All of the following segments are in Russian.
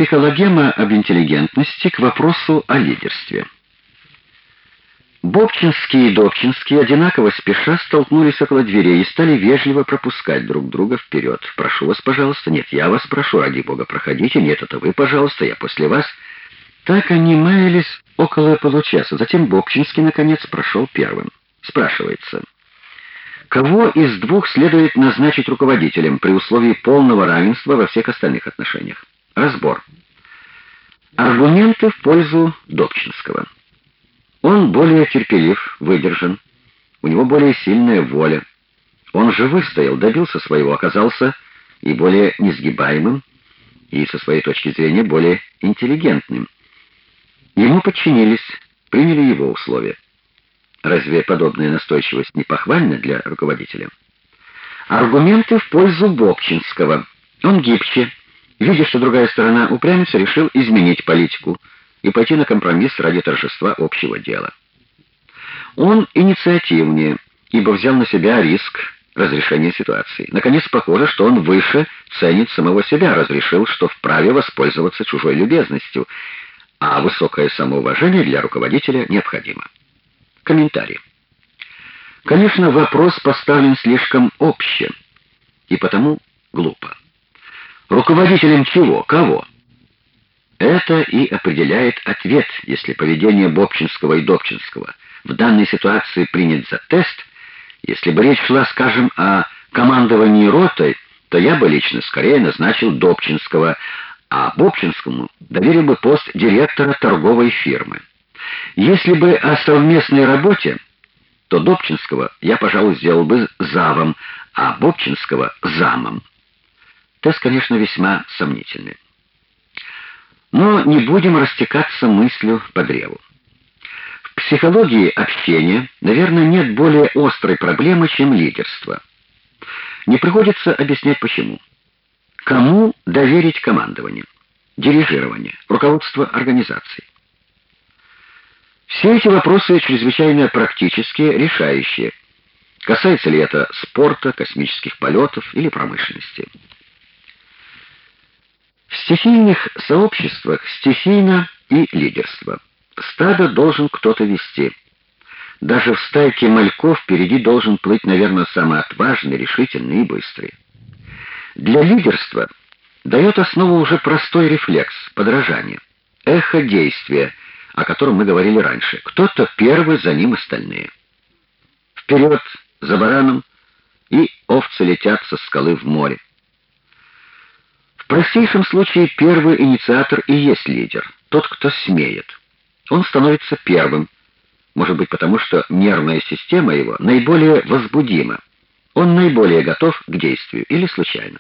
Психологема об интеллигентности к вопросу о лидерстве. Бобчинский и Добчинский одинаково спеша столкнулись около дверей и стали вежливо пропускать друг друга вперед. «Прошу вас, пожалуйста». «Нет, я вас прошу, ради бога, проходите». «Нет, это вы, пожалуйста, я после вас». Так они маялись около получаса. Затем Бобчинский, наконец, прошел первым. Спрашивается, кого из двух следует назначить руководителем при условии полного равенства во всех остальных отношениях? Разбор. Аргументы в пользу Добчинского. Он более терпелив, выдержан, у него более сильная воля. Он же выстоял, добился своего, оказался и более несгибаемым, и со своей точки зрения более интеллигентным. Ему подчинились, приняли его условия. Разве подобная настойчивость не похвальна для руководителя? Аргументы в пользу Бобчинского. Он гибче. Видя, что другая сторона упрямится, решил изменить политику и пойти на компромисс ради торжества общего дела. Он инициативнее, ибо взял на себя риск разрешения ситуации. Наконец, похоже, что он выше ценит самого себя, разрешил, что вправе воспользоваться чужой любезностью, а высокое самоуважение для руководителя необходимо. Комментарий. Конечно, вопрос поставлен слишком обще, и потому глупо. Руководителем чего? Кого? Это и определяет ответ, если поведение Бобчинского и Добчинского в данной ситуации принят за тест. Если бы речь шла, скажем, о командовании ротой, то я бы лично скорее назначил Добчинского, а Бобчинскому доверил бы пост директора торговой фирмы. Если бы о совместной работе, то Добчинского я, пожалуй, сделал бы завом, а Бобчинского замом. Тест, конечно, весьма сомнительный. Но не будем растекаться мыслью по древу. В психологии общения, наверное, нет более острой проблемы, чем лидерство. Не приходится объяснять почему. Кому доверить командование, дирижирование, руководство организацией? Все эти вопросы чрезвычайно практические, решающие. Касается ли это спорта, космических полетов или промышленности? В стихийных сообществах стихийно и лидерство. Стадо должен кто-то вести. Даже в стайке мальков впереди должен плыть, наверное, самый отважный, решительный и быстрый. Для лидерства дает основу уже простой рефлекс, подражание, эхо действия, о котором мы говорили раньше. Кто-то первый, за ним остальные. Вперед, за бараном, и овцы летят со скалы в море. В простейшем случае первый инициатор и есть лидер, тот, кто смеет. Он становится первым, может быть потому, что нервная система его наиболее возбудима. Он наиболее готов к действию или случайно.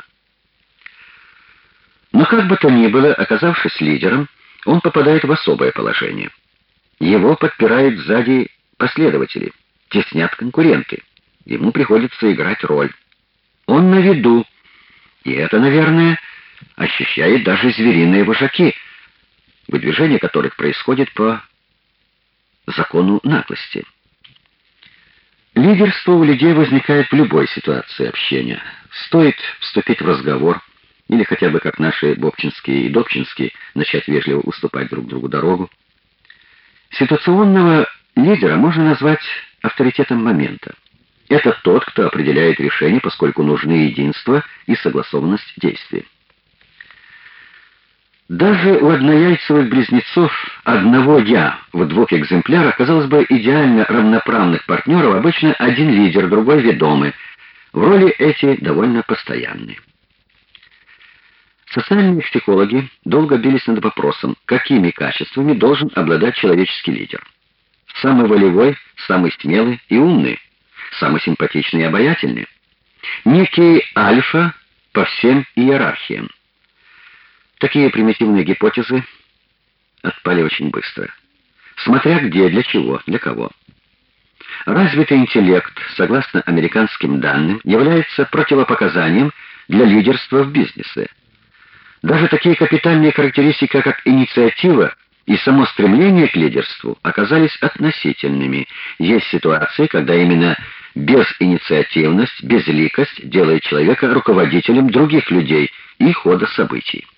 Но как бы то ни было, оказавшись лидером, он попадает в особое положение. Его подпирают сзади последователи, теснят конкуренты. Ему приходится играть роль. Он на виду, и это, наверное, ощущают даже звериные вожаки, выдвижение которых происходит по закону наглости. Лидерство у людей возникает в любой ситуации общения. Стоит вступить в разговор, или хотя бы, как наши Бобчинские и Добчинские, начать вежливо уступать друг другу дорогу. Ситуационного лидера можно назвать авторитетом момента. Это тот, кто определяет решение, поскольку нужны единство и согласованность действий. Даже у однояйцевых близнецов одного «я» в двух экземплярах, казалось бы, идеально равноправных партнеров, обычно один лидер, другой ведомый. В роли эти довольно постоянны. Социальные психологи долго бились над вопросом, какими качествами должен обладать человеческий лидер. Самый волевой, самый смелый и умный, самый симпатичный и обаятельный. Некий альфа по всем иерархиям. Такие примитивные гипотезы отпали очень быстро. Смотря где, для чего, для кого. Развитый интеллект, согласно американским данным, является противопоказанием для лидерства в бизнесе. Даже такие капитальные характеристики, как инициатива и само стремление к лидерству, оказались относительными. Есть ситуации, когда именно безинициативность, безликость делает человека руководителем других людей и хода событий.